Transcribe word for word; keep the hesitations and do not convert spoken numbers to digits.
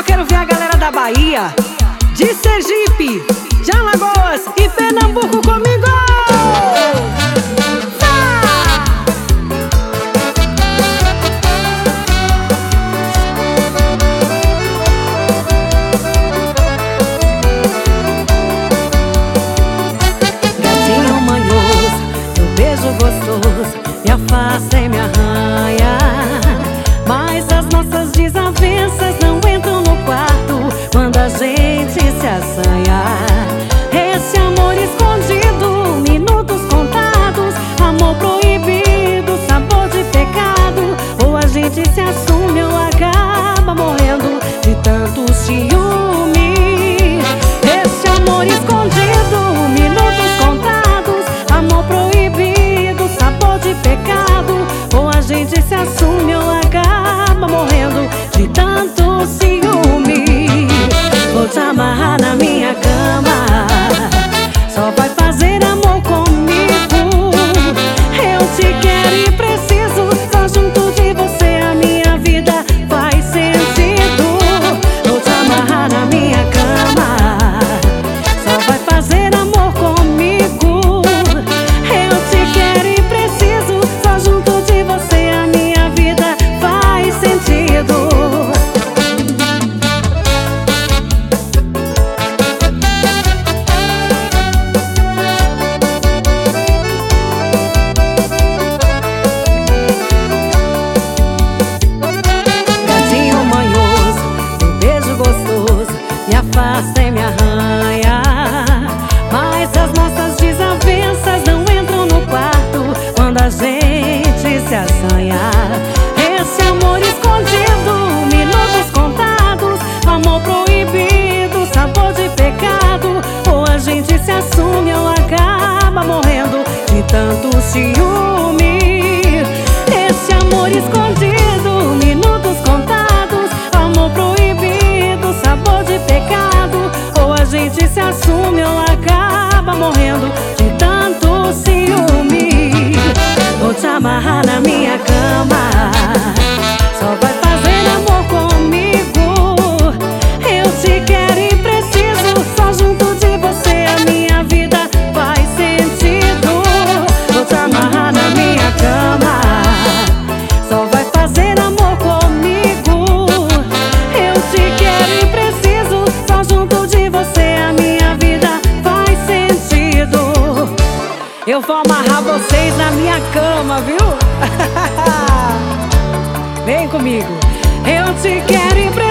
eu quero ver a galera da Bahia, de Sergipe, de Alagoas e Pernambuco comigo! Gatinho manhoso, teu beijo gostoso me afasta e me arranha, mas as nossas desavenças não entram no quarto quando a gente se assanha. Esse amor escondido, minutos contados, amor proibido, sabor de pecado. Ou a gente se assume ou acaba morrendo de tanto ciúme. Esse amor escondido, minutos contados, amor proibido, sabor de pecado. Ou a gente se assume ou acaba morrendo de tanto ciúme. Vou te amarrar na minha cama, só vai fazer amor comigo. Eu te quero e preciso, só junto de você a minha vida faz sentido. Vou te amarrar na minha cama, só vai fazer amor comigo. Eu te quero e preciso, só junto de você a minha vida faz sentido. Me afasta e me arranha, mas as nossas desavenças não entram no quarto quando a gente se assanha. Esse amor escondido, minutos contados, amor proibido, sabor de pecado. Ou a gente se assume ou acaba morrendo de tanto ciúme. Esse amor escondido, minutos contados, amor proibido, sabor de pecado. Ou a gente se assume ou acaba morrendo de tanto ciúme. Vou te amarrar na minha cama, só vai fazer amor comigo. Eu te quero e preciso, só junto de você a minha vida faz sentido. Vou te amarrar na minha cama, só vai fazer amor comigo. Eu te quero e preciso, só junto de você a minha vida faz sentido. Eu vou amarrar vocês na minha cama, viu? Vem comigo. Eu te quero e preciso.